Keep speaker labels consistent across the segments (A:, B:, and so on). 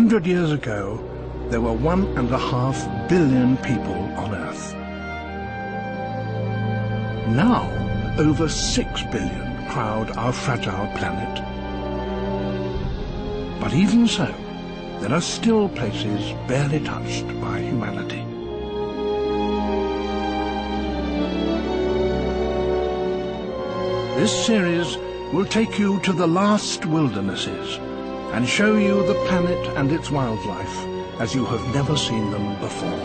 A: 100 years ago, there were 1.5 billion people on Earth. Now, over 6 billion crowd our fragile planet. But even so, there are still places barely touched by humanity. This series will take you to the last wildernesses and show you the planet and its wildlife as you have never seen them before.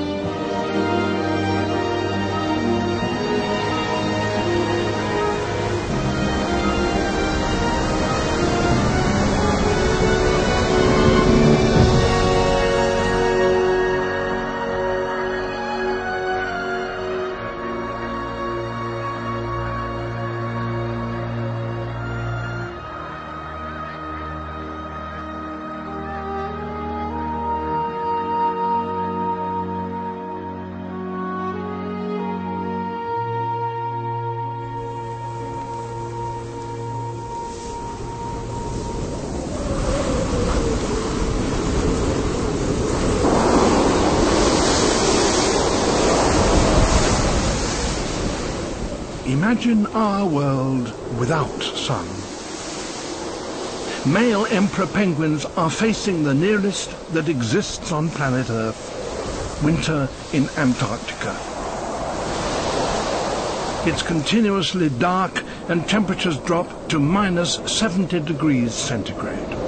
A: Imagine our world without sun. Male emperor penguins are facing the nearest that exists on planet Earth, winter in Antarctica. It's continuously dark and temperatures drop to -70 degrees centigrade.